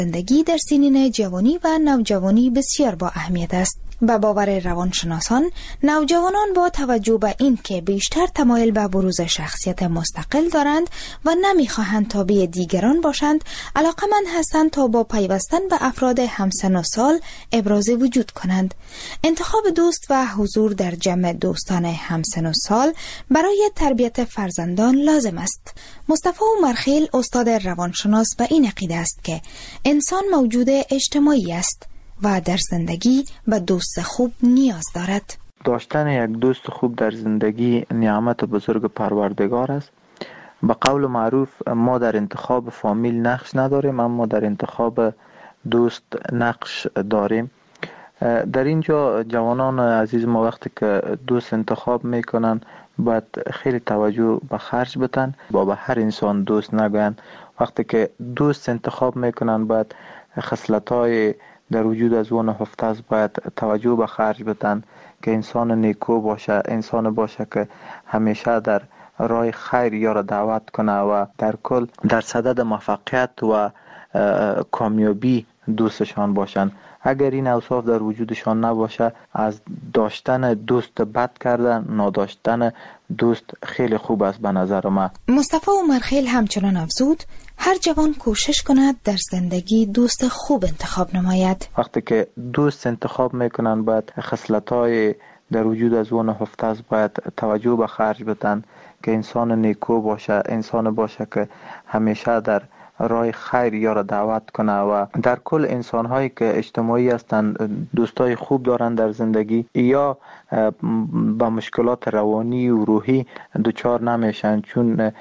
زندگی در سنین جوانی و نوجوانی بسیار با اهمیت است. به باور روانشناسان، نوجوانان با توجه به این که بیشتر تمایل به بروز شخصیت مستقل دارند و نمیخواهند تابع دیگران باشند، علاقمند هستند تا با پیوستن به افراد همسن و سال ابراز وجود کنند. انتخاب دوست و حضور در جمع دوستان همسن و سال برای تربیت فرزندان لازم است. مصطفی عمرخیل، استاد روانشناس، به این عقیده است که انسان موجود اجتماعی است و در زندگی به دوست خوب نیاز دارد. داشتن یک دوست خوب در زندگی نعمت بزرگ پروردگار است. به قول معروف ما در انتخاب فامیل نقش نداریم، اما در انتخاب دوست نقش داریم. در اینجا جوانان عزیز ما وقتی که دوست انتخاب میکنن باید خیلی توجه به خرج بدن، با به هر انسان دوست نگوین. وقتی که دوست انتخاب میکنن باید خصلت‌های در وجود از اون هفته است، باید توجه به خرج بدن که انسان نیکو باشه، انسان باشه که همیشه در راه خیر یار دعوت کنه و در کل در صدد موفقیت و کامیابی دوستشان باشن. اگر این اوصاف در وجودشان نباشه، از داشتن دوست بد کردن، نداشتن دوست خیلی خوب است به نظر من. مصطفی عمرخیل همچنان افزود هر جوان کوشش کند در زندگی دوست خوب انتخاب نماید. وقتی که دوست انتخاب میکنن باید خصلت‌های در وجود از اون هفته است، باید توجه به خرج بدن که انسان نیکو باشه، انسان باشه که همیشه در راه خیر یار دعوت کنه و در کل انسان هایی که اجتماعی هستند، دوستای خوب دارن در زندگی یا با مشکلات روانی و روحی دچار نمیشن، چون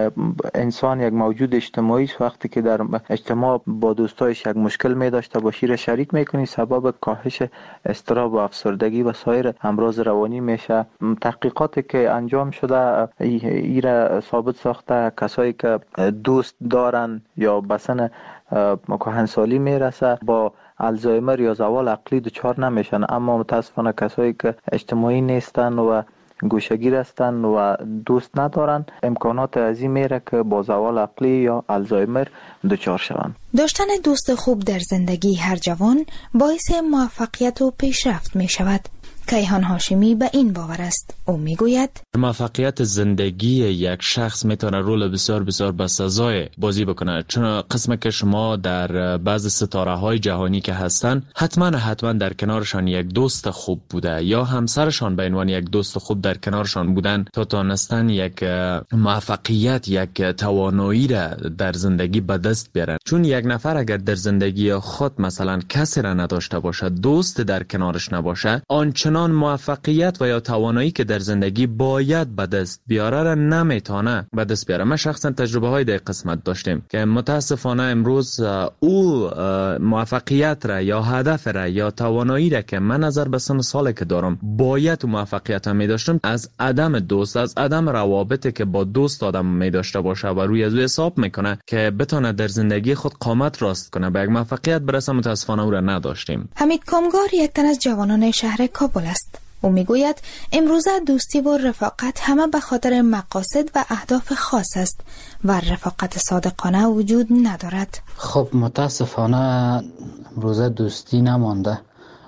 انسان یک موجود اجتماعی است. وقتی که در اجتماع با دوستایش یک مشکل می داشته باشی را شریک میکنی، سبب کاهش اضطراب و افسردگی و سایر امراض روانی میشه. تحقیقاتی که انجام شده ایره ثابت ساخته کسایی که دوست دارن یا به سن کهنسالی میرسه با الزایمر یا زوال عقلی دچار نمیشن، اما متاسفانه کسایی که اجتماعی نیستن و گوشه‌گیر هستن و دوست ندارن، امکانات عظیم میره که با زوال عقلی یا الزایمر دچار شوند. داشتن دوست خوب در زندگی هر جوان باعث موفقیت و پیشرفت می شود. کیهان هاشمی به این باور است. او میگوید موفقیت زندگی یک شخص میتونه رول بسیار بسیار بسزای بازی بکنه، چون قسمه که شما در بعض ستاره های جهانی که هستن حتما در کنارشان یک دوست خوب بوده یا همسرشان به عنوان یک دوست خوب در کنارشان بودن تا تونستن یک موفقیت، یک توانایی را در زندگی به دست بیارن. چون یک نفر اگر در زندگی خود مثلا کسی را نداشته باشه، دوست در کنارش نباشه، آنچنان موفقیت و یا توانایی که در زندگی باید به دست بیاره را نمیتونه به دست بیاره. ما شخصا تجربه های در قسمت داشتیم که متاسفانه امروز او موفقیت را یا هدف را یا توانایی را که من نظر به سن سال که دارم باید موفقیت می داشتم، از عدم دوست، از عدم روابطی که با دوست آدم می داشته باشه و روی از حساب میکنه که بتونه در زندگی خود قامت راست کنه به یک موفقیت برسه، متاسفانه او را نداشتیم. حمید کامگار یک تن از جوانان شهر کابل است. او میگوید امروزه دوستی و رفاقت همه به خاطر مقاصد و اهداف خاص است و رفاقت صادقانه وجود ندارد. خب متاسفانه امروزه دوستی نمانده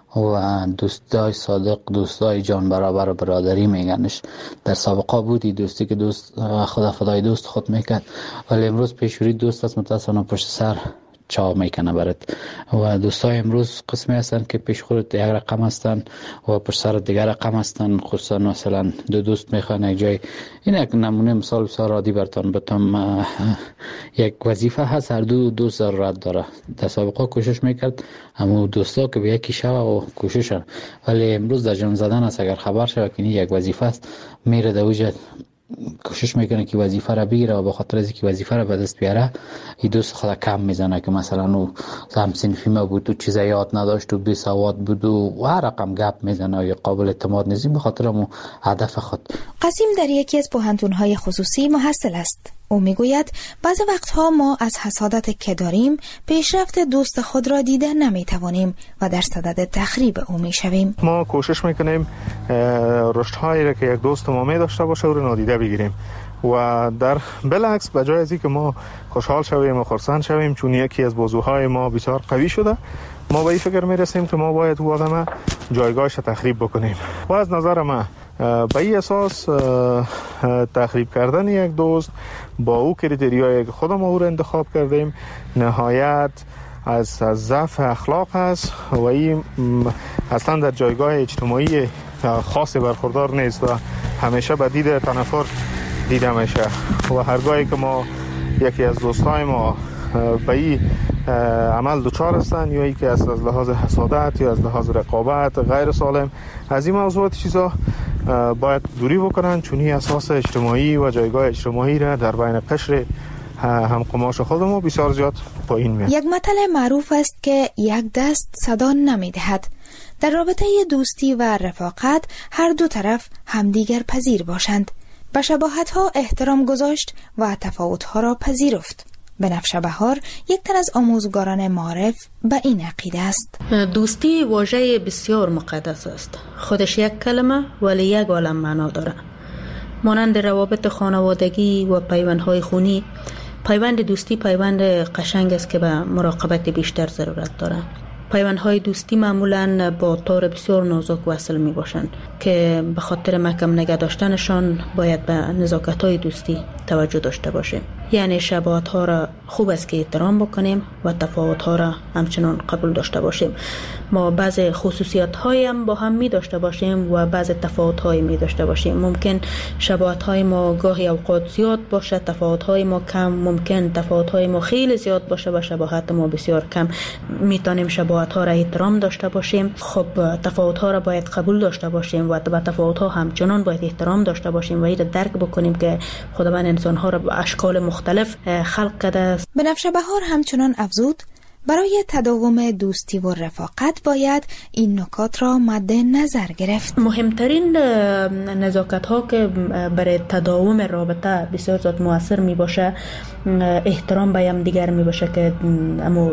و دوستای صادق، دوستای جان برابر و برادری میگنش. در سابقه بودی دوستی که دوست خدا فدای دوست خود میکرد، ولی امروز پیشوری دوست است متاسفانه پشت سر چا میکنه برات. و دوستای امروز قسمی هستن که پیش خودت یک رقم هستن و پشت سر دیگر رقم هستن. خصوصا مثلا دو دوست میخوان یک جای، این یک نمونه مثال بسیار عادی براتون بتم. یک وظیفه هست، هر دو دوست ضرورت داره. در سابقه کوشش میکرد اما دوستا که به یکی شوه و کوششن، ولی امروز در جان زدن است. اگر خبر شود که یک وظیفه است، میره در وجه کوشش میکنه که وظیفه را بگیره و به خاطر از اینکه وظیفه را به دست بیاره این دوست خود کم میزنه که مثلا او هم صنفی ما بود و چیزا یاد نداشت و بی سواد بود و هر رقم گپ میزنه یا قابل اعتماد نیست به خاطر مو هدف خود. قاسم در یکی از پوهنتون‌های خصوصی محصل است. او میگوید بعضی وقتها ما از حسادت که داریم پیشرفت دوست خود را دیده نمیتوانیم و در صدد تخریب او میشویم. ما کوشش میکنیم رشدهایی را که یک دوست ما می داشته باشه او را نادیده بگیریم و در بالعکس به جای از اینکه ما خوشحال شویم و خرسند شویم چون یکی از بازوهای ما بسیار قوی شده، ما به این فکر میرسیم که ما باید او آدم جایگاهش تخریب بکنیم. و از نظر من به این اساس تخریب کردن یک دوست با او کریتریایی که خودم او را انتخاب کردیم نهایت از ضعف اخلاق است و این اصلا در جایگاه اجتماعی خاصی برخوردار نیست و همیشه به دید تنفر دیده میشه. و هرگاهی که ما یکی از دوستای ما به این عمل دچار هستند یا اینکه از لحاظ حسادت یا از لحاظ رقابت غیر سالم از این موضوعات چیزا باید دوری بکنن، چون این اساس اجتماعی و جایگاه اجتماعی را در بین قشر هم قماش خودمون بسیار زیاد پایین میاد. یک متل معروف است که یک دست صدا نمیدهد. در رابطه دوستی و رفاقت هر دو طرف همدیگر پذیر باشند، به شباهت‌ها احترام گذاشت و تفاوت‌ها را پذیرفت. بنفشه بهار یک تن از آموزگاران معارف به این عقیده است. دوستی واژه بسیار مقدس است. خودش یک کلمه ولی یک عالم معنا داره. مانند روابط خانوادگی و پیوندهای خونی، پیوند دوستی پیوند قشنگ است که به مراقبت بیشتر ضرورت داره. پیوندهای دوستی معمولاً با طور بسیار نازک وصل می باشند که به خاطر محکم نگه داشتنشان باید به نزاکت‌های دوستی توجه داشته باشیم. یعنی شباهت‌ها را خوب است که احترام بکنیم و تفاوت‌ها را همچنان قبول داشته باشیم. ما بعض خصوصیات‌هایی هم با هم می داشته باشیم و بعض تفاوت‌هایی می داشته باشیم. ممکن شباهت‌های ما گاهی اوقات زیاد باشه، تفاوت‌های ما کم. ممکن تفاوت‌های ما خیلی زیاد باشه و شباهت ما بسیار کم. می‌تونیم شباهت‌ها را احترام داشته باشیم. خب تفاوت‌ها را باید قبول داشته باشیم و به تفاوت‌ها همچنان باید احترام داشته باشیم و این را درک بکنیم که خداوند انسان‌ها را به اشکال مختلف خلق کرده است. بنفشه بهار همچنان افزود برای تداوم دوستی و رفاقت باید این نکات را مد نظر گرفت. مهمترین نزاکت ها که برای تداوم رابطه بسیار زیاد مؤثر می باشه احترام به هم دیگر می باشه که اما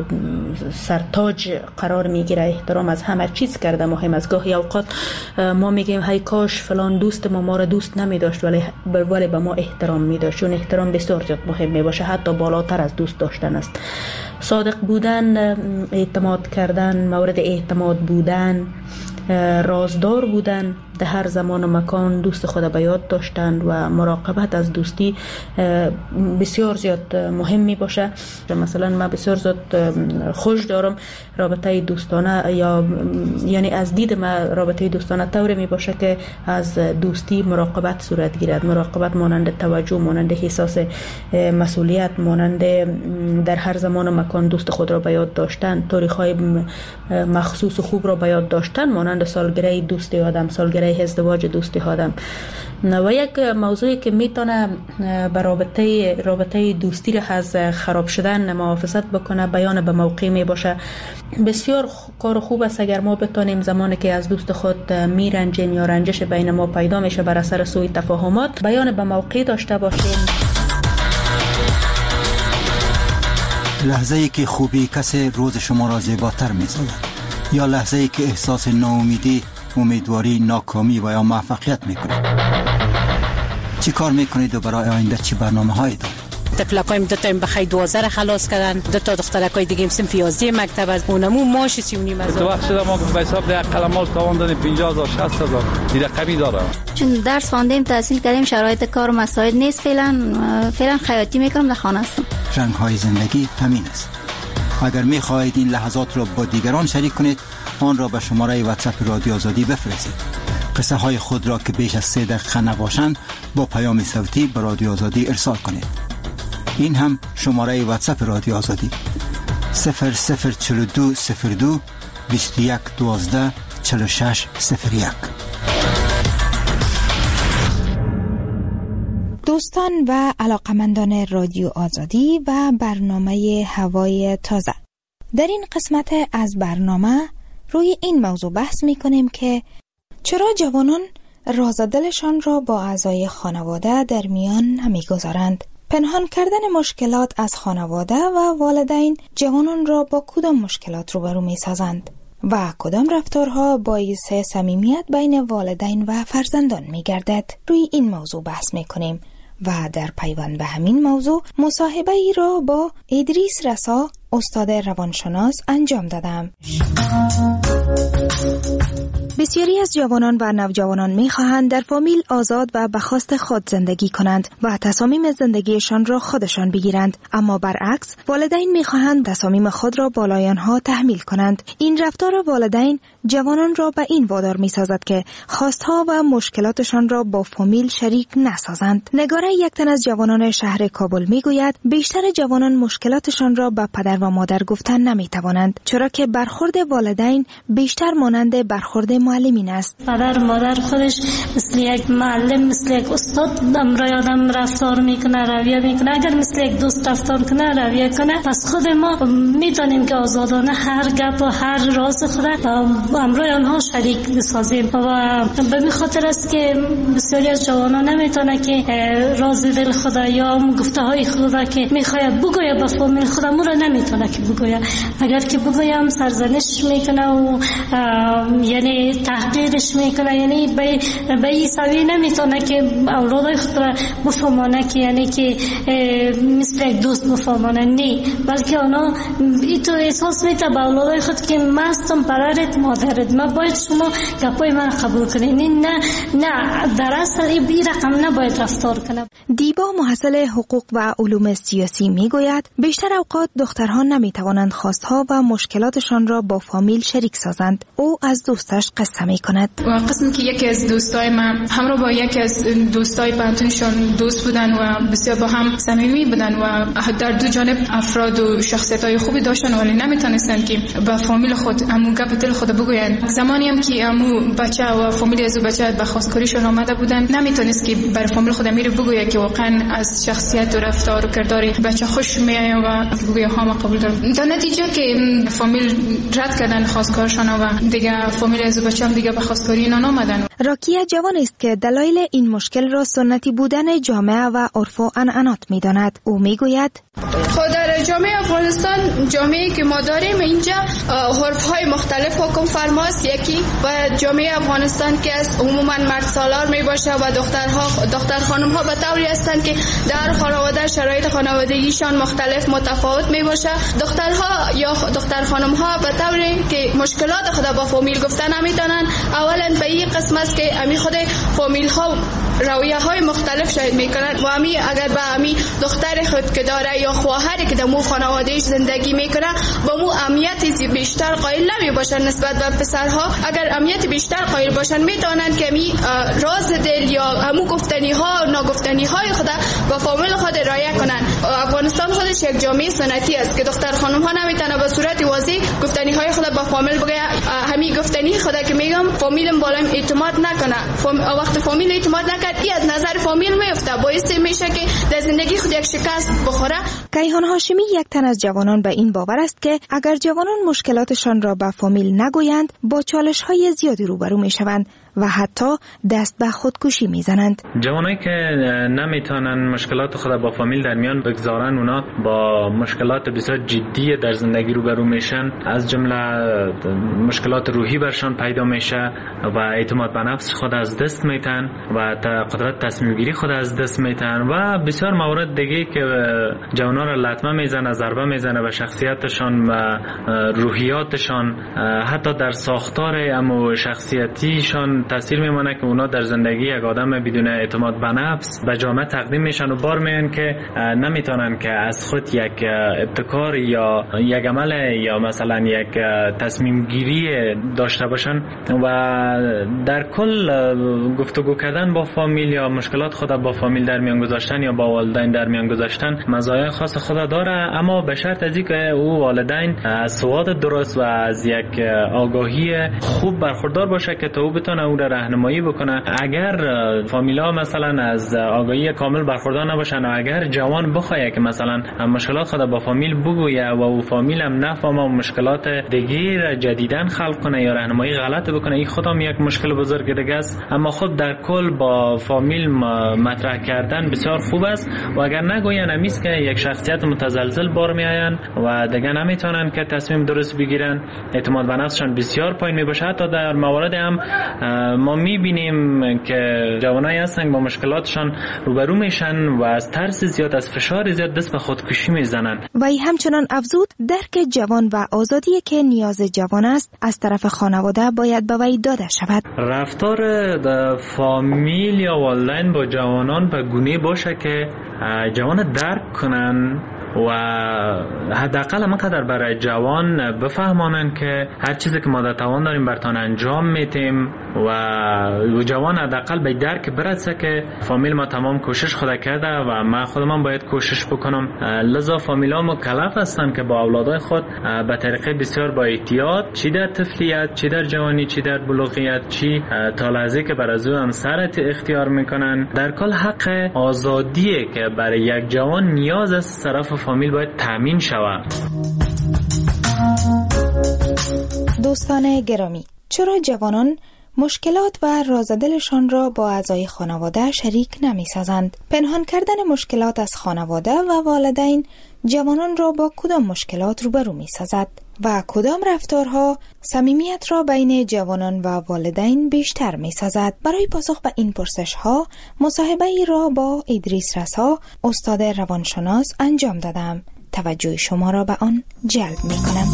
سرتاج قرار می گیره. احترام از همه چیز کرده مهم است. گاهی اوقات ما میگیم هی کاش فلان دوست ما را دوست نمی داشت ولی به ما احترام می داشت، چون احترام بسیار زیاد مهم می باشه، حتی بالاتر از دوست داشتن است. صادق بودن، اعتماد کردن، مورد اعتماد بودن، رازدار بودن، در هر زمان و مکان دوست خود به یاد داشتن و مراقبت از دوستی بسیار زیاد مهم می باشه. مثلا من بسیار زیاد خوش دارم رابطه دوستانه یعنی از دید من رابطه دوستانه طوری می باشه که از دوستی مراقبت صورت گیرد. مراقبت مانند توجه، مانند احساس مسئولیت، مانند در هر زمان و مکان دوست خود را به یاد داشتن، تاریخ‌های مخصوص و خوب را به یاد داشتن، مانند سالگره دوستی آدم، سالگره ازدواج دوستی آدم. و یک موضوعی که میتونه به رابطه دوستی را از خراب شدن محافظت بکنه بیان به موقع می باشه. بسیار کار خوب است اگر ما بتونیم زمانی که از دوست خود میرنجیم یا رنجش بین ما پیدا میشه بر اثر سوء تفاهمات بیان به موقع داشته باشیم. لحظه‌ای که خوبی کسی روز شما را زیباتر می‌سازد یا لحظه‌ای که احساس ناامیدی، امیدواری، ناکامی و یا موفقیت میکنید. چی کار میکنید و برای آینده چی برنامه‌هایی دارید؟ طفلکایم دو تا بخیر 12 خلاص کردن، دو تا دخترکای دیگه صنف 11 مکتب از اونمو ماش 39 از. تو وقت شده ما به حساب ده قلمال تاوان دادیم 50000 60000 دیگه کمی داره. چون درس خواندیم تحصیل کردیم شرایط کار و مساعد نیست فعلا خیاطی میکنم در خانه هستم. رنگ‌های زندگی همین است. اگر می‌خواهید این لحظات را با دیگران شریک کنید آن را به شماره واتساپ رادیو آزادی بفرستید. قصه های خود را که بیش از 3 دقیقه نباشند با پیام صوتی به رادیو آزادی ارسال کنید. این هم شماره واتساپ رادیو آزادی 0042 02 21 12 46 01. دوستان و علاقمندان رادیو آزادی و برنامه هوای تازه، در این قسمت از برنامه روی این موضوع بحث می کنیم که چرا جوانان راز دلشان را با اعضای خانواده در میان نمی گذارند. پنهان کردن مشکلات از خانواده و والدین جوانان را با کدام مشکلات روبرو می سازند و کدام رفتارها باعث صمیمیت بین والدین و فرزندان می گردد. روی این موضوع بحث می کنیم و در پیوند به همین موضوع مصاحبه ای را با ادریس رسا استاد روانشناس انجام دادم. بسیاری از جوانان و نوجوانان می‌خواهند در فامیل آزاد و به خواست خود زندگی کنند و تصامیم زندگیشان را خودشان بگیرند، اما برعکس والدین می‌خواهند تصامیم خود را بالای آنها تحمیل کنند. این رفتار والدین جوانان را به این وادار می‌سازد که خواستها و مشکلاتشان را با فامیل شریک نسازند. نگاره یک تن از جوانان شهر کابل می‌گوید بیشتر جوانان مشکلاتشان را به پدر و مادر گفتن نمی‌توانند، چرا که برخورد والدین بیشتر مانند برخورد معلمین است. پدر مادر خودش مثل یک معلم، مثل یک استاد امرای آدم رفتار میکنه، رویه میکنه. اگر مثل یک دوست رفتار کنه، رویه کنه، پس خود ما میتونیم که آزادانه هر گپ و هر راز خود امرای آنها شریک بسازیم. و به این خاطر است که بسیاری از جوانان نمیتونه که راز دل خود یا گفته های خود که میخواد بگویه به فامیل خود را نمیتونه که بگویه. اگر که بگویم سرزنش میکنه و یعنی تحقیرش میکنه، یعنی به این سویه نمیتونه که اولادای خود را بفهمانه که یعنی که مثل یک دوست بفهمانه، نه، بلکه اونا ایتو احساس میته به اولادای خود که من هستم پدرت مادرت، من باید شما گپای من قبول کنین. نه در اصل این رقم نباید رفتار کنه. دیبا محصل حقوق و علوم سیاسی میگوید بیشتر اوقات دخترها نمیتوانند خواستها و مشکلاتشان را با فامیل شریک سازند. او از دوستش قصه میکند. قسم که یکی از دوستای من همراه با یکی از دوستای پانتونشون دوست بودن و بسیار با هم صمیمی بودن و در دو جانب افراد و شخصیت‌های خوبی داشتن، ولی نمیتونستن که به فامیل خود امو گپ دل خود بگوین. زمانی هم که امو بچه و فامیل از بچه به خواستگاریشون آمده بودن، نمیتونست که بر فامیل خود میره بگوید که واقعا از شخصیت و رفتار و کردار بچه خوش میاد و بگوید ها ما قبول دارم. در نتیجه که فامیل رد کردن خواستگارشون و دیگه فامیل از بچه هم دیگه به خواستگاری اینا نامدن. راکیه جوان است که دلایل این مشکل را سنتی بودن جامعه و عرف و عنعنات می‌داند. او میگوید خود در جامعه افغانستان، جامعه‌ای که ما داریم اینجا عرف‌های مختلف حکم فرماست. یکی و جامعه افغانستان که از عموما مرد سالار میباشه و دختر خانم‌ها به طوری هستند که در خانواده شرایط خانوادگیشان مختلف متفاوت میباشه. دخترها یا دختر خانم‌ها به طوری که مشکلات خود با فامیل گفتن نمیتونن. اولا به این قسم است که امی خود فامیل ها رویه های مختلف شاید میکنن و امی اگر به امی دختر خود که داره یا خواهری که در مو خانوادهش زندگی میکنه با مو امنیت بیشتر قائل نمی باشن نسبت به پسرها. اگر امنیت بیشتر قائل باشن میتونن که امی راز دل یا همو گفتنی ها و ناگفتنی های خود با فامیل خود رعایت کنن. افغانستان خودش یک جامعه سنتی است که دختر خانم ها نمیتونه به صورت واضح گفتنی های خود با فامیل بگه. همین گفتنی خود که میگم فامیلم بالایم اعتماد نکنه. وقت فامیل اعتماد نکرد ای از نظر فامیل میفته، باعث میشه که در زندگی خود یک شکست بخوره. کیهان هاشمی یک تن از جوانان به این باور است که اگر جوانان مشکلاتشان را به فامیل نگویند با چالش‌های زیادی روبرو میشوند و حتی دست به خودکشی میزنند. جوانایی که نمیتونن مشکلات خود با فامیل در میان بگذارن، اونا با مشکلات بسیار جدی در زندگی روبرو میشن، از جمله مشکلات روحی برشان پیدا میشه و اعتماد به نفس خود از دست میتن و قدرت تصمیم گیری خود از دست میتن و بسیار موارد دیگه که جوانا را لطمه میزنه، ضربه میزنه به شخصیتشان و روحیاتشان، حتی در ساختار اما شخصیتیشان تاثیر میمونه که اونا در زندگی یک آدم بدون اعتماد به نفس به جامعه تقدیم میشن و بار میان که نمیتونن که از خود یک ابتکار یا یک عمل یا مثلا یک تصمیم گیری داشته باشن و در کل گفتگو کردن با فامیل یا مشکلات خود با فامیل در میان گذاشتن یا با والدین در میان گذاشتن مزایای خاص خود داره، اما به شرط از اینکه او والدین از سواد درست و از یک آگاهی خوب برخوردار باشه که تا او بتونه او را راهنمایی بکنه. اگر فامیلا مثلا از آگاهی کامل برخوردار نباشن و اگر جوان بخواد که مثلا مشکلات خود با فامیل بگویه و او فامیل هم نفهمه و مشکلات دیگه جدیدن خلق کنه یا راهنمایی غلط بکنه، این خودم یک مشکل بزرگ دیگه است. اما خود در کل با فامیل مطرح کردن بسیار خوب است و اگر نگوین همیست که یک شخصیت متزلزل بار میآین و دیگه نمیتونن که تصمیم درست بگیرن، اعتماد به نفسشان بسیار پایین میباشه. حتی در موارد هم ما میبینیم که جوانایی هستن با مشکلاتشان روبرو میشن و از ترس زیاد، از فشار زیاد دست به خودکشی میزنن. وی همچنان افزود درک جوان و آزادی که نیاز جوان است از طرف خانواده باید به وی داده شود. رفتار فامیل یا والدین با جوانان به گونه باشه که جوان درک کنن و حداقل همینقدر برای جوان بفهمانن که هر چیزی که ما در توان داریم برتان انجام میتیم و جوان حداقل به درک برسه که فامیل ما تمام کوشش خود کرده و من خودم باید کوشش بکنم. لذا فامیل ها مکلف هستن که با اولادای خود به طریقه بسیار با احتیاط، چی در طفلیت، چی در جوانی، چی در بلوغیت، چی تا لحظه که بر از او سرت اختیار میکنن، در کل حق آزادیه که برای یک جوان نیاز است طرف فامیل باید تامین شود. دوستان گرامی، چرا جوانان مشکلات و راز دلشان را با اعضای خانواده شریک نمی سازند؟ پنهان کردن مشکلات از خانواده و والدین جوانان را با کدام مشکلات روبرو می سازد و کدام رفتارها صمیمیت را بین جوانان و والدین بیشتر می سازد؟ برای پاسخ به این پرسش ها مصاحبه ای را با ادریس رسا، استاد روانشناس انجام دادم. توجه شما را به آن جلب می کنم.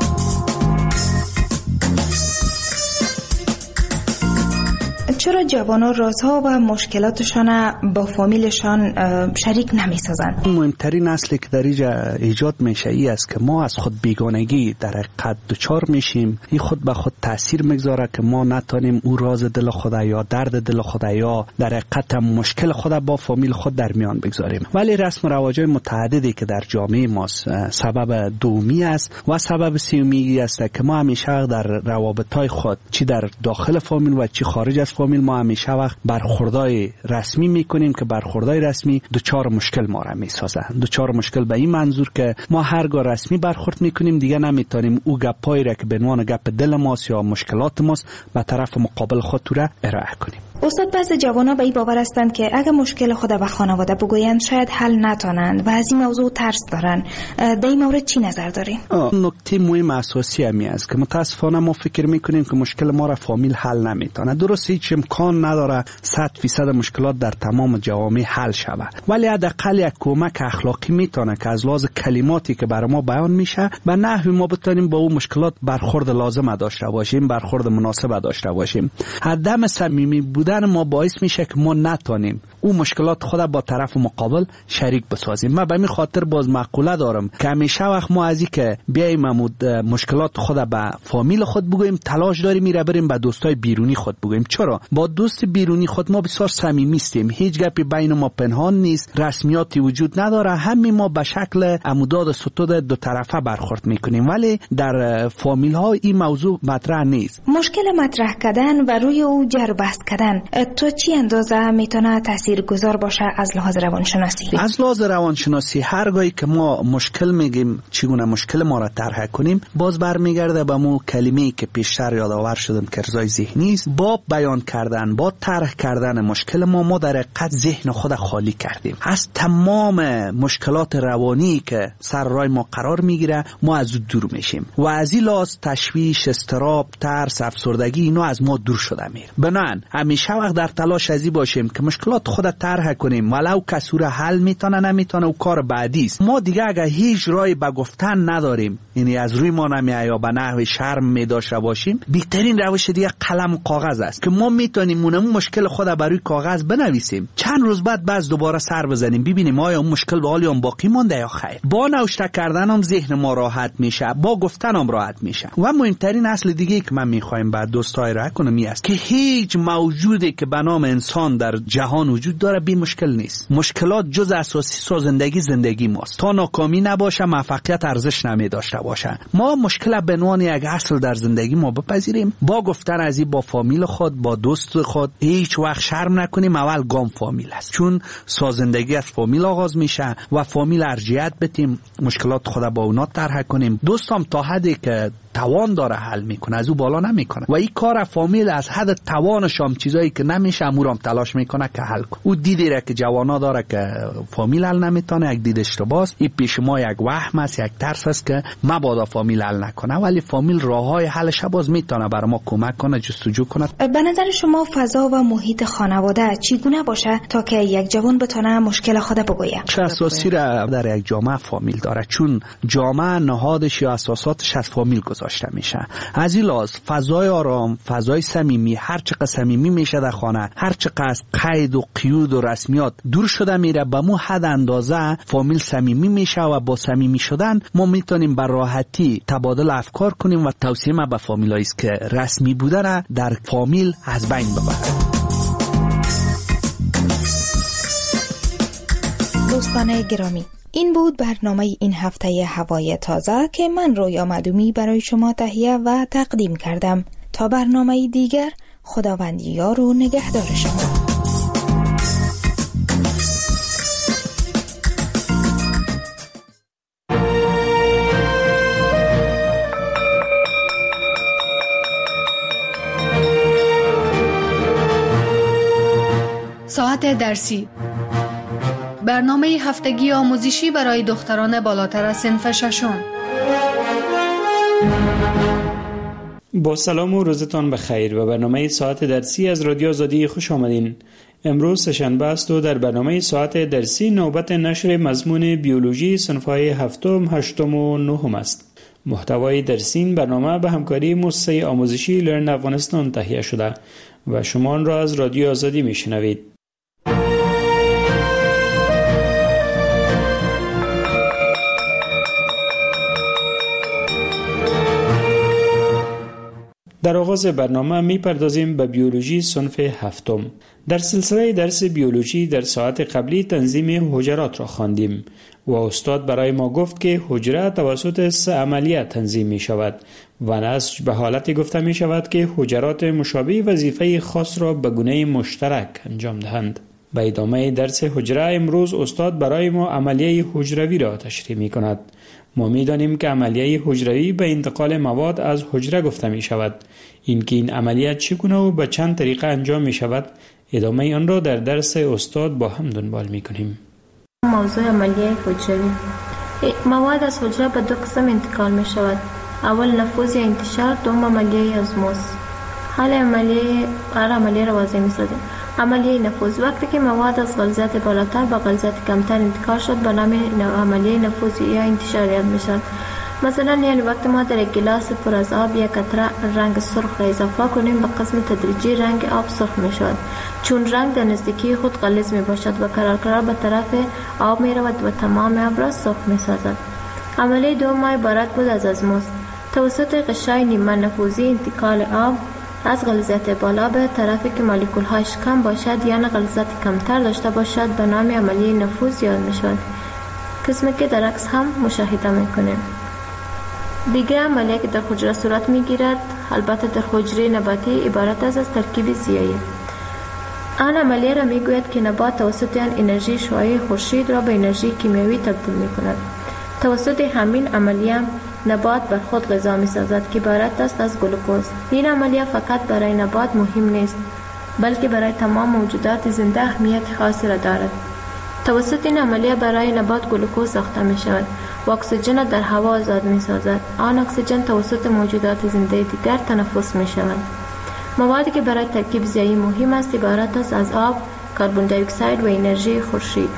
چرا جوانان رازها و مشکلاتشان با فامیلشان شریک نمی سازند؟ مهمترین اصلی که در اینجا ایجاد میشه ای است که ما از خود بیگانگی در حقیقت دچار میشیم. این خود به خود تاثیر میگذاره که ما نتونیم او راز دل خود یا درد دل خود یا در حقیقت مشکل خود با فامیل خود در میان بگذاریم. ولی رسم و رواج‌های متعددی که در جامعه ما سبب دومی است و سبب سومی است که ما همیشه در روابط‌های خود چی در داخل فامیل و چی خارج از فامیل ما همیشه وقت برخوردای رسمی میکنیم که برخوردای رسمی دوچار مشکل ما را میسازه. دوچار مشکل به این منظور که ما هرگاه رسمی برخورد میکنیم دیگه نمیتونیم او گپایی را که به عنوان گپ دل ماست یا مشکلات ماست به طرف مقابل خود را ارائه کنیم. استاد، بعضی جوانا به این باور هستند که اگر مشکل خود به خانواده بگویند شاید حل نتونند و از این موضوع ترس دارن. در این مورد چی نظر دارین؟ نکته مهم اساسی همی است که متاسفانه ما فکر میکنیم که مشکل ما را فامیل حل نمیتونه. درست هیچ امکان نداره 100% مشکلات در تمام جوامع حل شود، ولی حداقل یک کمک اخلاقی میتونه که از لحاظ کلماتی که برای ما بیان میشه به نحوی ما بتونیم با اون مشکلات برخورد لازم داشته باشیم، برخورد مناسب داشته باشیم. عدم صمیمی بودن ما باعث میشه که ما نتونیم اون مشکلات خود با طرف مقابل شریک بسازیم. من به این خاطر باز مقوله دارم که همیشه وقت ما از این که بیایم مشکلات خود به فامیل خود بگوییم تلاش داریم میره بریم به دوستای بیرونی خود بگوییم. چرا؟ با دوست بیرونی خود ما بسیار صمیمی هستیم، هیچ گپی بین ما پنهان نیست، رسمیاتی وجود نداره، همین ما به شکل عموداد ستود دو طرفه برخورد میکنیم. ولی در فامیل ها این موضوع مطرح نیست. مشکل مطرح کردن و روی او جر بحث کردن تو چی اندازه میتونه تاثیرگذار باشه از لحاظ روانشناسی؟ از لحاظ روانشناسی هرگاهی که ما مشکل میگیم چگونه مشکل ما را طرح کنیم باز برمیگرده به مو کلمه‌ای که پیشتر یادآور شدم که ارضای ذهنی است. با بیان کردن، با طرح کردن مشکل ما در حقیقت ذهن خود خالی کردیم از تمام مشکلات روانی که سر راه ما قرار میگیره. ما از او دور میشیم و از این لحاظ تشویش، اضطراب، ترس، افسردگی اینا از ما دور شده میره. بنابراین همیشه وقت در تلاش ازی باشیم که مشکلات خود طرح کنیم، ولو کسور حل میتونه نمیتونه و کار بعدی است. ما دیگه اگه هیچ راهی به گفتن نداریم، یعنی از روی ما نمیاد یا به نحو شرم میداشته باشیم، بهترین روش دیگه قلم و کاغذ است که ما میتونیم اون مشکل خود بر روی کاغذ بنویسیم، چند روز بعد باز دوباره سر بزنیم ببینیم آیا اون مشکل به حال هم باقی مونده یا خیر. با نوشته کردن هم ذهن ما راحت میشه، با گفتن هم راحت میشه. و مهمترین اصل دیگه که من میخوایم بعد دوستای را کنم است که هیچ موجودی که به نام انسان در جهان وجود داره بی مشکل نیست. مشکلات جز اساسی سازندگی زندگی ماست. تا ناکامی نباشه موفقیت ارزش نمی داشته باشه. ما مشکل به عنوان یک اصل در زندگی ما بپذیریم، با گفتن از این با فامیل خود، با دوست خود هیچ وقت شرم نکنیم. اول گام فامیل است، چون سازندگی از فامیل آغاز میشه و فامیل ارجحیت بدیم، مشکلات خود با اونا طرح کنیم. دوستام تا حدی که توان داره حل میکنه، از او بالا نمیکنه. و این کار فامیل از حد توانش هم چیزایی که نمیشه امورم تلاش میکنه که حل کنه. او دیدی که جوانا داره که فامیل حل نمیتونه، یک دید اشتباهه. این پیش ما یک وهم است، یک ترس است که مبادا فامیل حل نکنه، ولی فامیل راههای حلش باز میتونه برای ما کمک کنه، جستجو کنه. به نظر شما فضا و محیط خانواده چگونه باشه تا که یک جوان بتونه مشکل خود بگویه؟ چه اساسی را در یک جامعه فامیل داره، چون جامعه نهادش یا اساساتش از فامیل گذاشته میشه. از این لحاظ فضای آرام، فضای صمیمی، هر چقدر صمیمی میشه در خانه، هر چقدر از قید و قیود و رسمیات دور شده میره، به مو حد اندازه فامیل صمیمی میشه و با صمیمی شدن ما میتونیم به راحتی تبادل افکار کنیم و توصیه ما به فامیلایی است که رسمی بودن در فامیل از بین ببرد. دوستان گرامی، این بود برنامه این هفته هوای تازه که من رویا مدومی برای شما تهیه و تقدیم کردم. تا برنامه دیگر، خداوند یار و نگهدار شما. ساعت درسی، برنامه هفتگی آموزشی برای دختران بالاتر از صنف ششم. با سلام و روزتان بخیر و برنامه ساعت درسی از رادیو آزادی خوش آمدین. امروز سه‌شنبه است و در برنامه ساعت درسی نوبت نشر مضمون بیولوژی صنف‌های هفتم، هشتم و نهم است. محتوای درسی این برنامه به همکاری مؤسسه آموزشی لرن افغانستان تهیه شده و شما آن را از رادیو آزادی میشنوید. در آغاز برنامه میپردازیم به بیولوژی صنف هفتم. در سلسله درس بیولوژی در ساعت قبلی تنظیم حجرات را خواندیم و استاد برای ما گفت که حجره توسط 3 عملیه تنظیم می شود و نسج به حالتی گفته می شود که حجرات مشابه وظیفه خاص را به گونه مشترک انجام دهند. به ادامه درس حجره امروز استاد برای ما عملیه حجروی را تشریح می کند. ما می دانیم که عملیه حجروی به انتقال مواد از حجره گفته می شود. اینکه این عملیات چگونه و به چند طریقه انجام می شود، ادامه آن را در درس استاد با هم دنبال می کنیم. موضوع عملیه حجروی. مواد از حجره به 2 قسم انتقال می شود. اول نفوذ یا انتشار، دوم عملیه ازموز. حال عملیه را واضح می سازیم. عملیه نفوذ: وقتی که مواد از غلظت بالاتر به غلظت کمتر انتقال شد به نام عملیه نفوذ یا انتشار یاد می شود. مثلا یعنی وقتی ما در یک گلاس پر از آب یک قطره رنگ سرخ را اضافه کنیم به قسم تدریجی رنگ آب سرخ می شود، چون رنگ در نزدیکی خود غلیظ می باشد و قرار به طرف آب می رود و تمام آب را سرخ می سازد. عملیه دوم عبارت بود از ازموز. توسط غشای نیمه نفوذی انتقال آب از غلظت بالا به طرفی که مولکول هاش کم باشد یا غلظت کمتر داشته باشد به نام عملیه نفوذ یاد می شود، قسمی که در عکس هم مشاهده می کنیم. دیگر عملیه که در حجره صورت می گیرد، البته در حجره نباتی، عبارت از ترکیب ضیایی. آن عملیه را می گوید که نبات توسط آن انرژی شعاعی خورشید را به انرژی کیمیایی تبدیل می کند. توسط همین عملیه نبات بر خود غذا می سازد که عبارت است از گلوکوز. این عملیه فقط برای نبات مهم نیست، بلکه برای تمام موجودات زنده اهمیت خاصی را دارد. توسط این عملیه برای نبات گلوکوز ساخته می شود و اکسیژن در هوا آزاد می سازد. آن اکسیژن توسط موجودات زنده دیگر تنفس می شود. موادی که برای ترکیب ضیایی مهم است عبارت است از آب، کربن دی اکساید و انرژی خورشید.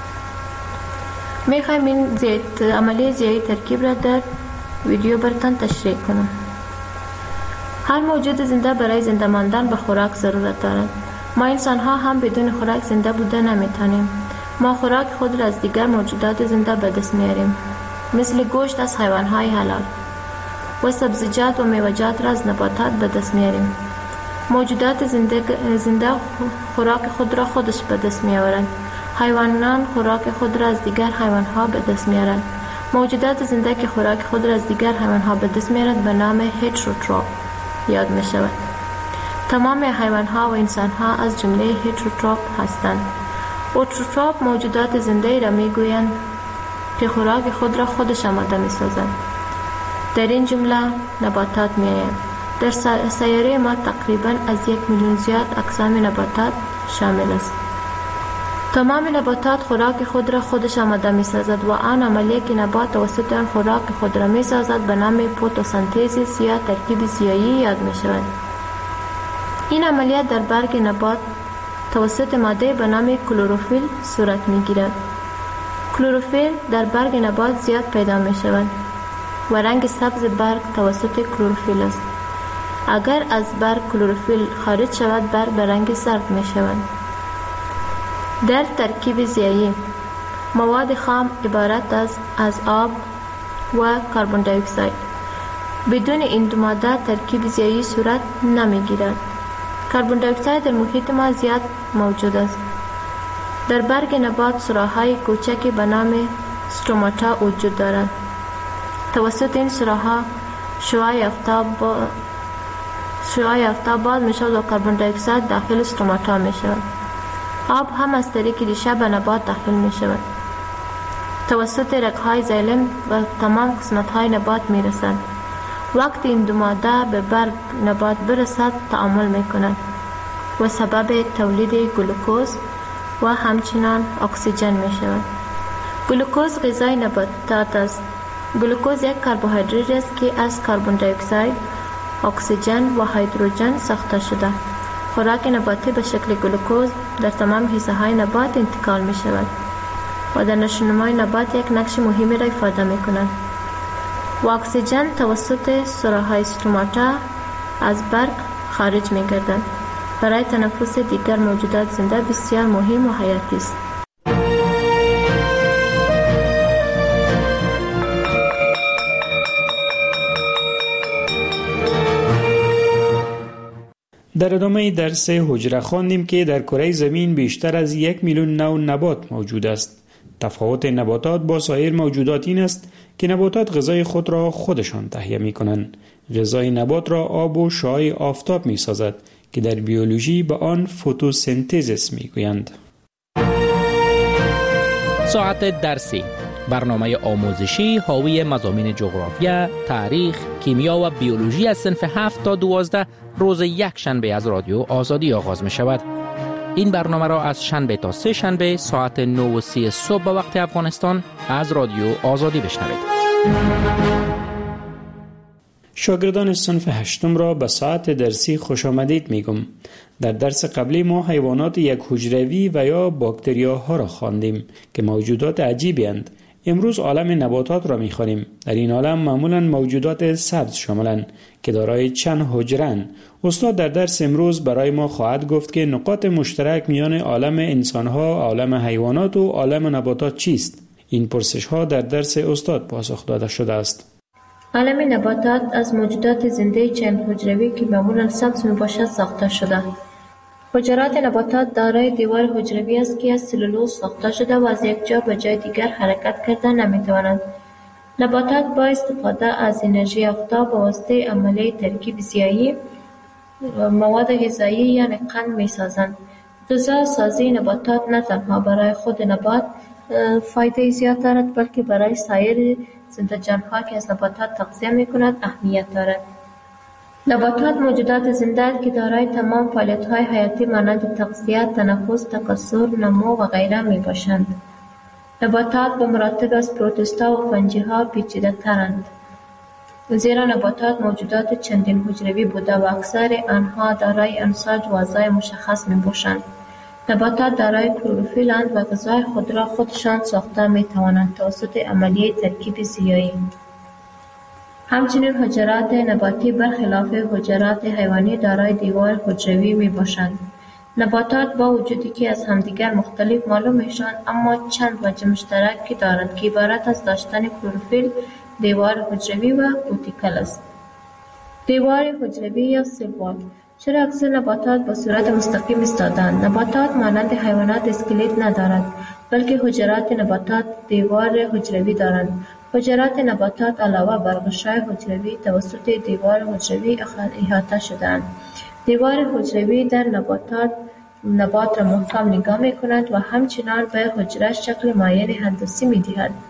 می خواهیم این عملیه ضیایی ترکیب را در ویدیو براتان تشریح کنم. هر موجود زنده برای زنده ماندن به خوراک ضرورت دارد. ما انسان ها هم بدون خوراک زنده بوده نمیتونیم. ما خوراک خود را از دیگر موجودات زنده به دست میاریم، مثل گوشت از حیوان های حلال و سبزیجات و میوه‌جات را از نباتات به دست میاریم. موجودات زنده خوراک خود را خودش به دست میآورند. حیوانان خوراک خود را از دیگر حیوان ها به دست میارند. موجودات زنده که خوراک خود را از دیگر حیوان ها به دست میارند به نام هتروتروف یاد می شود. تمام حیوان ها و انسان ها از جمله هتروتروف هستند. اوتروتروف موجودات زنده را می گویند که خوراک خود را خودش آماده می سازند. در این جمله نباتات می آیند. در سیاره ما تقریبا از 1 میلیون زیاد اقسام نباتات شامل است. تمام نباتات خوراک خود را خودش آماده می سازد و آن عملیه که نبات توسط آن خوراک خود را می سازد به نام فتوسنتز یا ترکیب زیایی یاد می شود. این عملیات در برگ نبات توسط ماده به نام کلروفیل صورت می گیرد. کلروفیل در برگ نبات زیاد پیدا می شود و رنگ سبز برگ توسط کلروفیل است. اگر از برگ کلروفیل خارج شود برگ به رنگ زرد می شود. در ترکیب زیایی مواد خام عبارت از آب و کربن دی اکساید. بدون این دو ماده ترکیب زیایی صورت نمی گیرد. کربن دی اکساید در محیط ما زیاد موجود است. در برگ نبات سوراخ‌های کوچکی به نام استوماتا وجود دارد. توسط این سوراخ‌ها شعاع آفتاب باز می شود و کربن دی اکساید داخل استوماتا می شود. آب هم از طریق ریشه به نبات داخل می شود. توسط رگ‌های زایلم و تمام قسمت‌های نبات می رسد. وقتی این دو ماده به برگ نبات برسد تعامل می کند و سبب تولید گلوکوز و همچنان اکسیژن می شود. گلوکوز غذای نباتات است. گلوکوز یک کربوهیدرات است که از کربن دی اکساید، اکسیژن و هیدروژن ساخته شده. خوراک نباتی به شکل گلوکوز در تمام حصه‌های نبات انتقال می شود و در نشوونمای نبات یک نقش مهمی را ایفاده می کند. و اکسیژن توسط سوراخ‌های استوماتا از برگ خارج می گردد. برای تنفس دیگر موجودات زنده بسیار مهم و حیاتی است. در ادامه درس حجره خواندیم که در کره زمین بیشتر از 1 میلیون نوع نبات موجود است. تفاوت نباتات با سایر موجودات این است که نباتات غذای خود را خودشان تهیه می کنند. غذای نبات را آب و شعاع آفتاب می سازد که در بیولوژی به آن فتوسنتز می گویند. ساعت درسی، برنامه آموزشی حاوی مضامین جغرافیا، تاریخ، کیمیا و بیولوژی از صنف 7 تا 12 روز یک شنبه از رادیو آزادی آغاز می شود. این برنامه را از شنبه تا سه شنبه ساعت 9:30 صبح به وقت افغانستان از رادیو آزادی بشنوید. شاگردان صنف 8 را به ساعت درسی خوش آمدید میگم. در درس قبلی ما حیوانات یک حجروی و یا باکتریاها را خواندیم که موجودات عجیبی اند. امروز عالم نباتات را می‌خوانیم. در این عالم معمولاً موجودات سبز شاملند که دارای چند حجره‌اند. استاد در درس امروز برای ما خواهد گفت که نقاط مشترک میان عالم انسان‌ها، عالم حیوانات و عالم نباتات چیست؟ این پرسش‌ها در درس استاد پاسخ داده شده است. عالم نباتات از موجودات زنده چند حجروی که معمولاً سبز میباشد ساخته شده. حجرات نباتات دارای دیوار حجروی است که از سلولوز ساخته شده و از یک جا به جای دیگر حرکت کردن نمیتوانند. نباتات با استفاده از انرژی آفتاب به واسطه عملیه ترکیب زیایی مواد غذایی یعنی قند میسازند. غذا سازی نباتات نه تنها برای خود نبات فایده زیاد دارد بلکه برای سایر زنده جانها که از نباتات تغذیه میکند اهمیت دارد. نباتات موجودات زنده که دارای تمام فعالیت‌های حیاتی مانند تغذیه، تنفس، تکثر، نمو و غیره میباشند. نباتات به مراتب از پروتوستا و فنجی‌ها پیچیده‌ترند. زیرا نباتات موجودات چندین حجروی بوده و اکثر آنها دارای انساج و اعضای مشخص میباشند. نباتات دارای کلروفیل‌اند و غذای خود را خودشان ساخته میتوانند توسط عملیه ترکیب زیایی. همچنین حجرات نباتی برخلاف حجرات حیوانی دارای دیوار حجروی میباشند. نباتات با وجودی که از همدیگر مختلف معلوم میشوند اما چند وجه مشترک دارند که عبارت از داشتن کلروفیل، دیوار حجروی و کوتیکل است. دیوار حجروی یا سل وال. چرا اکثر نباتات به صورت مستقیم ایستاده‌اند؟ نباتات مانند حیوانات اسکلت ندارد بلکه حجرات نباتات دیوار حجروی دارند. حجرات نباتات علاوه بر غشای حجروی توسط دیوار حجروی احاطه شده‌اند. دیوار حجروی در نبات را محکم نگاه می‌کند و همچنان به حجره شکل مایع هندسی می‌دهد.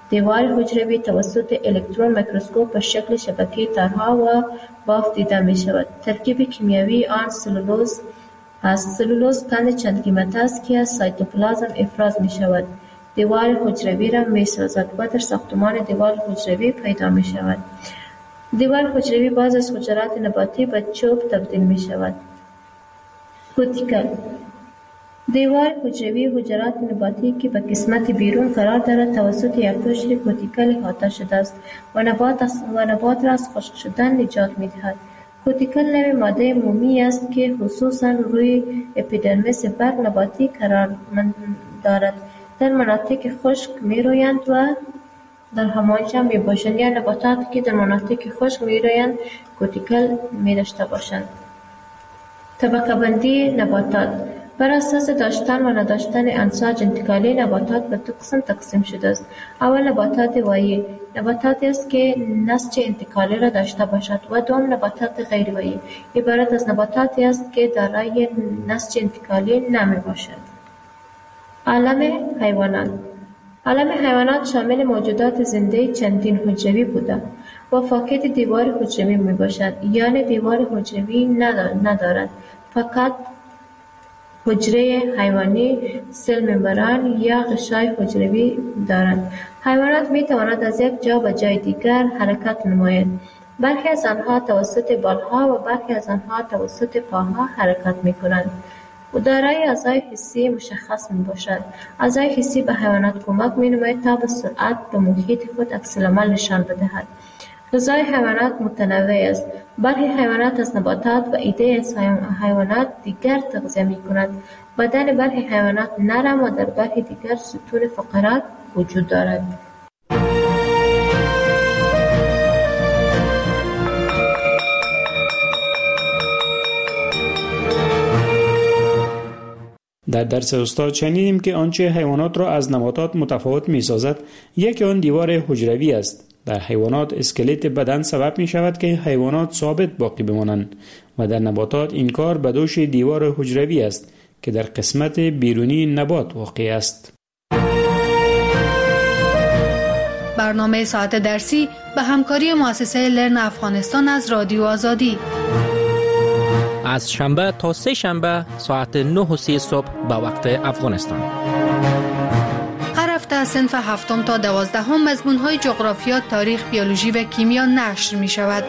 دیوار حجروی توسط الکترون میکروسکوپ به شکل شبکه تارها و بافت دیده می شود. ترکیب کیمیایی آن سلولوز است. سلولوز قند چند قیمت است که از سایتوپلازم افراز می شود. دیوار حجروی را می سازد و در ساختمان دیوار حجروی پیدا می شود. دیوار حجروی باز از حجرات نباتی به چوب تبدیل می شود. کوتیکل دیوار حجروی حجرات نباتی که به قسمت بیرون قرار دارد توسط یک قشر کوتیکل احاطه شده است و نبات را از خشک شدن نجات می دهد. کوتیکل نوع ماده مومی است که خصوصا روی اپیدرمیس برگ نباتی قرار دارد. در مناطق خشک می رویند و در همانجا می باشند یا نباتاتی که در مناطق خشک می رویند کوتیکل می داشته باشند. طبقه بندی نباتات بر اساس داشتن و نداشتن انساج انتقالی نباتات به دو قسم تقسیم شده است. اول نباتات وایی نباتاتی است که نسج انتقالی را داشته باشد و دوم نباتات غیر وایی عبارت از نباتاتی است که دارای نسج انتقالی نمی باشد. عالم حیوانات عالم حیوانات شامل موجودات زنده چندین حجروی بوده و فاقد دیوار حجروی می باشد، یعنی دیوار حجروی ندارد، فقط حجره حیوانی، سل ممبران یا غشای حجروی دارند. حیوانات می توانند از یک جا به جای دیگر حرکت نمایند. برخی از آنها توسط بالها و برخی از آنها توسط پاها حرکت می کنند. و دارای اعضای حسی مشخص می باشد. اعضای حسی به حیوانات کمک می نماید تا به سرعت به محیط خود عکس‌العمل نشان بدهد. غذای حیوانات متنوع است. برخی حیوانات از نباتات و ایده از حیوانات دیگر تغذیه می کنند. بدن برخی حیوانات نرم و در برخی دیگر ستون فقرات وجود دارد. در درس استاد شنیدیم که آنچه حیوانات را از نباتات متفاوت می سازد یکی آن دیوار حجروی است. در حیوانات اسکلت بدن سبب می شود که حیوانات ثابت باقی بمانند و در نباتات این کار به دوش دیوار حجروی است که در قسمت بیرونی نبات واقع است. برنامه ساعت درسی به همکاری مؤسسه لرن افغانستان از رادیو آزادی از شنبه تا سه شنبه ساعت 9:30 صبح به وقت افغانستان. هر هفته از صنف 7 تا 12 مضمون‌های جغرافیا، تاریخ، بیولوژی و کیمیا نشر می شود.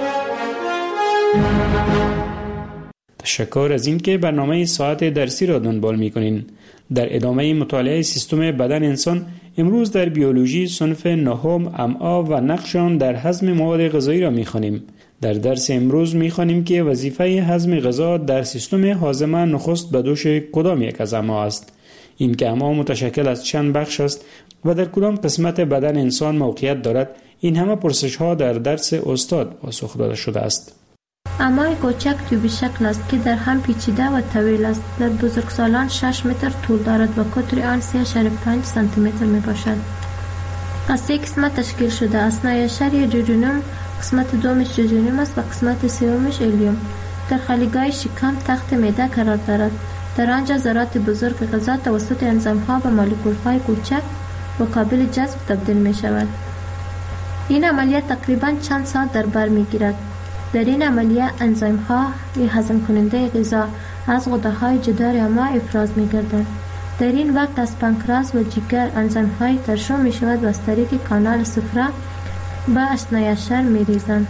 تشکر از اینکه برنامه ساعت درسی را دنبال می کنین. در ادامه مطالعه سیستم بدن انسان امروز در بیولوژی صنف 9 امعا و نقش آن در هضم مواد غذایی را می خوانیم. در درس امروز می‌خوانیم که وظیفه هضم غذا در سیستم هاضمه نخست به دوش کدام یک از امعا است. این که امعا متشکل از چند بخش است و در کدام قسمت بدن انسان موقعیت دارد، این همه پرسش‌ها در درس استاد پاسخ داده شده است. امعای کوچک توبی شکل است که در هم پیچیده و طویل است. در بزرگسالان 6 متر طول دارد و قطر آن 3.5 سانتی متر میباشد. از 3 قسمت تشکیل شده است. نیشری جوجونوم، قسمت دومش جوجونوم است و قسمت سومش الیوم. در خالیگاه شکم تخت معده قرار دارد. در آنجا ذرات بزرگ غذا توسط انزیم‌ها به مولکول‌های کوچک و قابل جذب تبدیل می‌شود. این عملیات تقریباً چند ساعت در بر می‌گیرد. در این عملیه انزیم‌ها هضم کننده غذا از غده‌های جدار امعا افراز می‌گردند. در این وقت از پانکراس و جگر انزیم‌های ترشح می‌شود و از طریق کانال صفرا به اشنایشر می‌ریزند.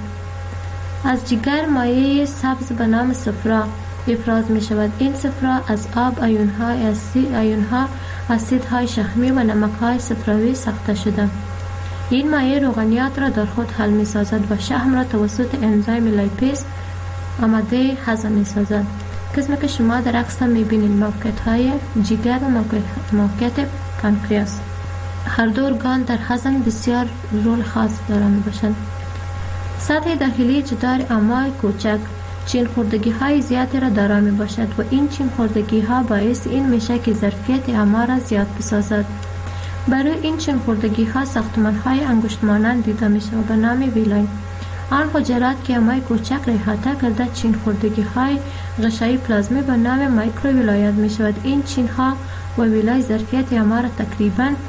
از جگر مایع سبز به نام صفرا افراز می‌شود. این صفرا از آب، آیون‌ها، اسیدهای شحمی و نمک‌های صفراوی ساخته شده. این مایع روغنیات را در خود حل می‌سازد و شحم را توسط انزیم لایپیز آماده هضم می‌سازد. قسمی که شما در عکس می‌بینید موقعیت‌های جگر و موقعیت پانکریاس. هر دو ارگان در هضم بسیار رول خاص دارند می‌باشند. سطح داخلی جدار امعای کوچک چین خوردگی‌های زیادی را دارا می‌باشد و این چین خوردگی‌ها باعث این میشه که ظرفیت امعا را زیاد بسازد. برای این چین خوردگی‌ها ساختمان‌های انگشت مانند دیده می‌شود به نام ویلای. آن حجرات که امعای کوچک را احاطه کرده چین خوردگی‌های غشایی پلازمی به نام مایکرو ویلایت می‌شود. این چین‌ها و ویلای ظرفیت امعا را تقریباً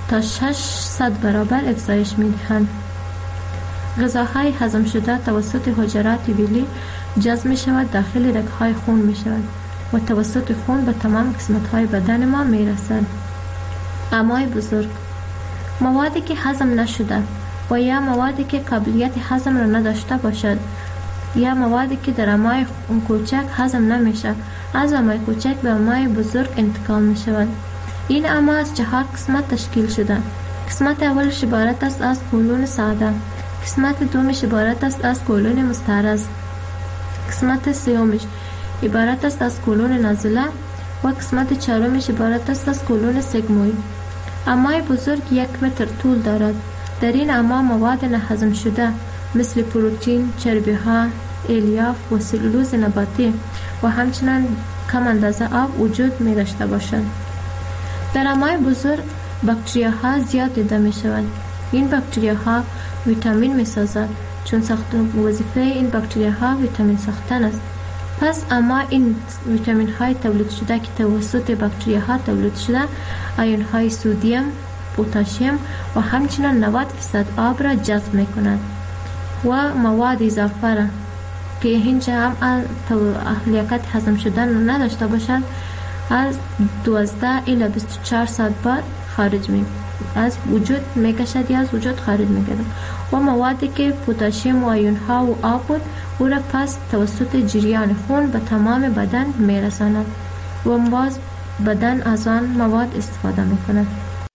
تا 600 برابر افزایش می‌دهند. غذاهای هضم شده توسط حجرات ویلی جذب می‌شود، داخل رگ‌های خون می‌شود و توسط خون به تمام قسمت‌های بدن ما می‌رسد. امای بزرگ، موادی که هضم نشده و یا موادی که قابلیت هضم را نداشته باشد یا موادی که در امای کوچک هضم نمیشه از امای کوچک به امای بزرگ انتقال می‌شود. این اما از 4 قسمت تشکیل شده. قسمت اولش عبارت است از قولون ساده، قسمت دومش عبارت است از قولون مستعرض، قسمت سومش عبارت است از قولون نازله و قسمت چهارمش عبارت است از قولون سگموی. امای بزرگ 1 متر طول دارد. در این اما مواد نهضم شده مثل پروتئین، چربی‌ها، الیاف و سلولوز نباتی و همچنین کم اندازه آب وجود می داشته باشد. در امای بزرگ باکتریاها زیاد دیده می شود. این باکتریاها ویتامین می سازد چون وظیفه این باکتریاها ویتامین ساختن است. پس اما این ویتامین های تولید شده که توسط باکتریاها تولید شده آیون های سودیم، پتاسیم و همچنین 90% آب را جذب می کند و مواد اضافه را که اینجا هم لیاقت هضم شدن نداشته باشد از 12 الی 24 ساعت بعد خارج می از وجود میکشد یا از وجود خارج میکشد و موادی که پتاسیم و آیون ها و آب بود او را پس توسط جریان خون به تمام بدن میرساند و باز بدن از آن مواد استفاده میکند.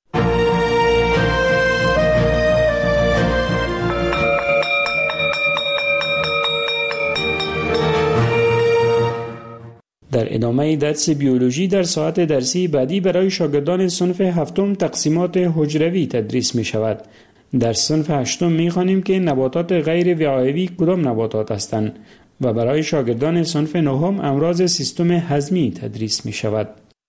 در ادامه درس بیولوژی در ساعت درسی بعدی برای شاگردان صنف 7 تقسیمات حجروی تدریس می شود. در صنف 8 می خوانیم که نباتات غیر وعایی کدام نباتات هستند و برای شاگردان صنف 9 امراض سیستم هضمی تدریس می شود.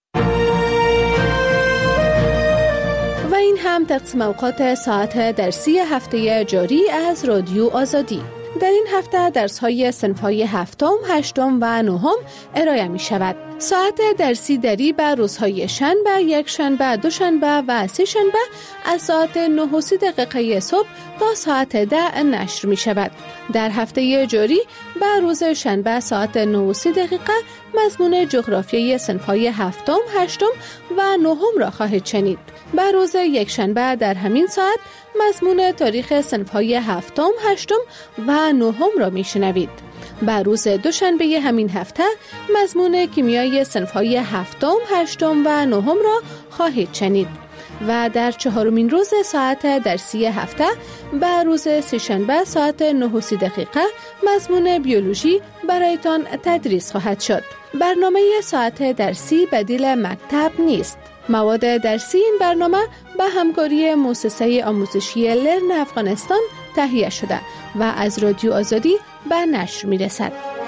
و این هم تقسیم اوقات ساعت درسی هفته جاری از رادیو آزادی. در این هفته درس‌های صنف‌های 7، 8 و 9 ارائه می‌شود. ساعت درسی دری بر روزهای شنبه، یک شنبه، دو شنبه و سه شنبه از ساعت 9:30 صبح تا ساعت 10 نشر می‌شود. در هفته جاری بر روز شنبه ساعت 9:30 مضمون جغرافیای صنف‌های 7، 8 و 9 را خواهید شنید. بر روز یک شنبه در همین ساعت مضمون تاریخ صنف‌های 7، 8 و 9 را میشنوید. بر روز دوشنبه همین هفته مضمون کیمیای صنف‌های 7، 8 و 9 را خواهید شنید. و در 4مین روز ساعت درسی هفته بر روز سه‌شنبه ساعت 9:30 مضمون بیولوژی برایتان تدریس خواهد شد. برنامه ساعت درسی بدیل مکتب نیست. مواد درسی این برنامه به همکاری مؤسسه آموزشی لرن افغانستان تهیه شده و از رادیو آزادی به نشر می‌رسد.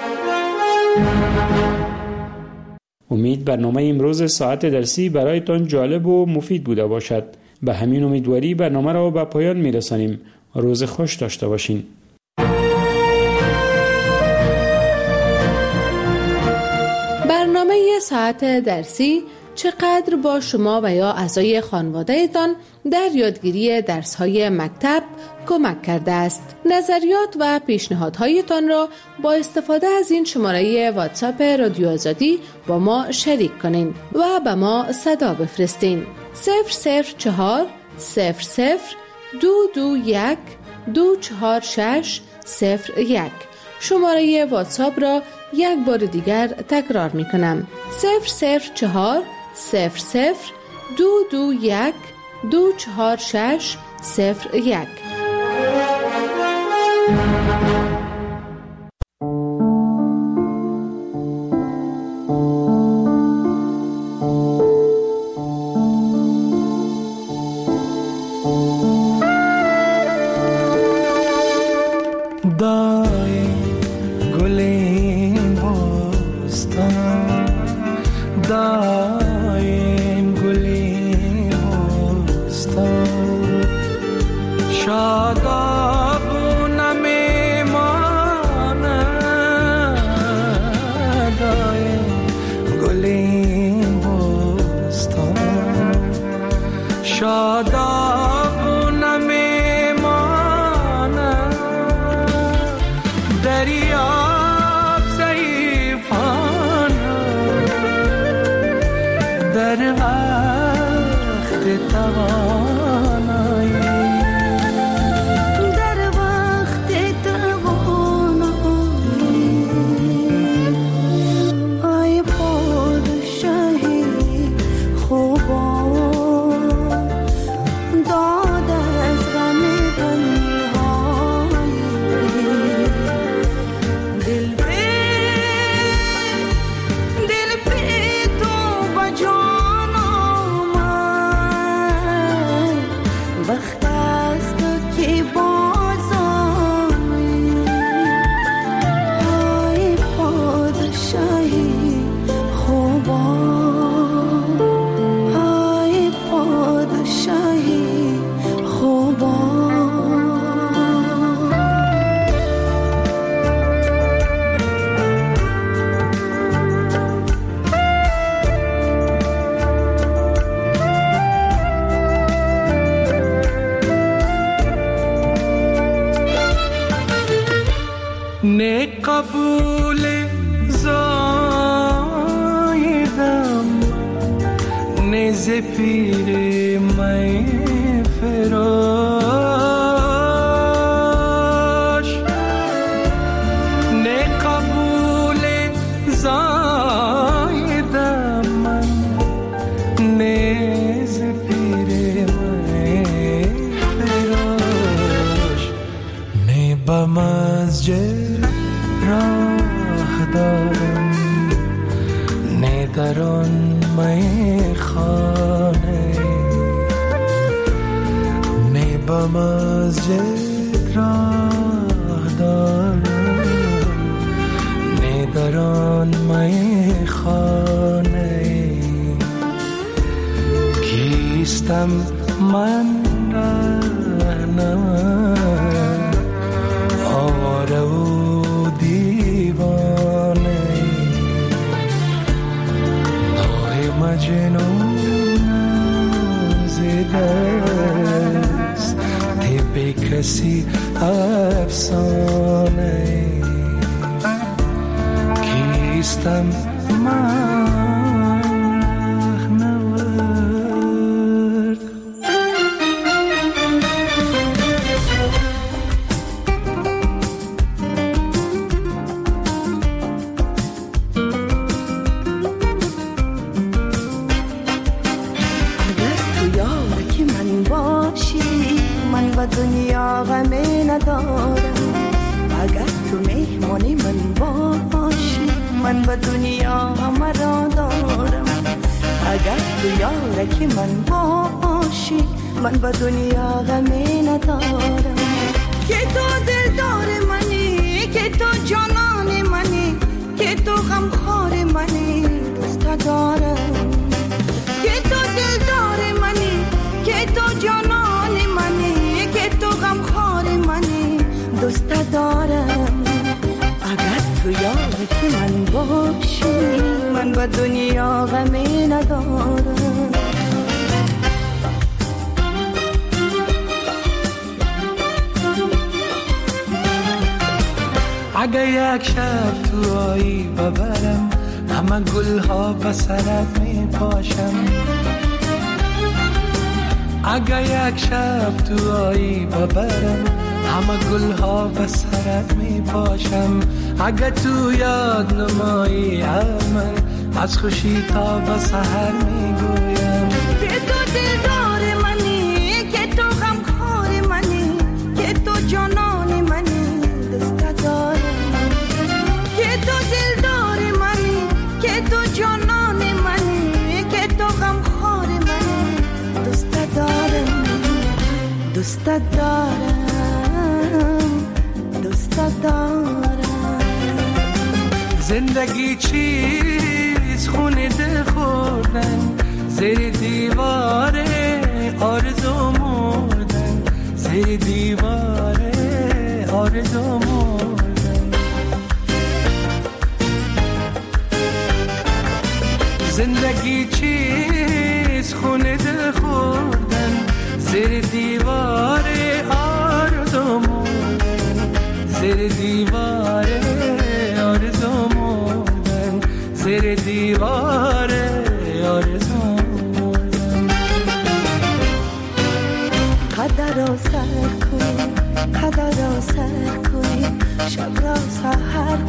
امید برنامه امروز ساعت درسی برایتان جالب و مفید بوده باشد. به همین امیدواری برنامه را به پایان می‌رسانیم. روز خوش داشته باشین. برنامه ساعت درسی چقدر با شما و یا اعضای خانواده‌تان در یادگیری درس‌های مکتب کمک کرده است. نظریات و پیشنهادهایتان را با استفاده از این شماره واتساپ رادیو آزادی با ما شریک کنین و به ما صدا بفرستین. 004 00 221 246 01. شماره واتساپ را یک بار دیگر تکرار می کنم. 004 00 221 246 01. شاید بیاب ضعیفانه در وقت توانایی در وقت توانایی ای پادشاهی خوبان داد از غم تنهایی دل به تو بجان آمد وقت است که باز آیی ای پادشاهی خوبان ای پادشاهی خوبان نه قبول زایدم نه ز پیر می فراش نه قبول زایدم نه ز پیر می فراش نه به مسجد راه دارم نه در آن میخانه نه به مسجد راه دارم نه در آن میخانه کیستم من رهنمک آواره و دیوانه نوع مجنون زده است طب کسی افسانه کیستم من رهنورد دنیا غمی ندارم اگر تو مهمانی من باشی من به دنیا همه را دارم اگر تو یارکی من باشی من به دنیا غمی ندارم که تو دلدار منی که تو جانان منی که تو غمخوار منی دوست دارم که تو دلدار منی که تو جانان منی که تو غمخوار منی دوست دارم اگر تو یارکی من باشی من به دنیا غمی ندارم اگه یک شب تو آیی ببرم همه گلها به سرت می پاشم اگه یک شب تو آیی ببرم همه گلها به سرت می پاشم اگه تو یاد نمایی من از خوشی تا به سحر می گویم که تو دلدار منی که تو غمخوار منی که تو جانان منی دوست دارم که تو دلدار منی که تو جانان منی که تو غمخوار منی دوست دارم دوست دارم دوست دارم زندگی چیز خونه دل خوردن زیر دیوار آرزو مردن زیر دیوار آرزو مردن زندگی چیز خونه دل خوردن زیر دیوار آرزو مردن زیر دیوار زیر دیوار آرزو. قدر را سر کنی، قدر را سر کنی، شب را سحر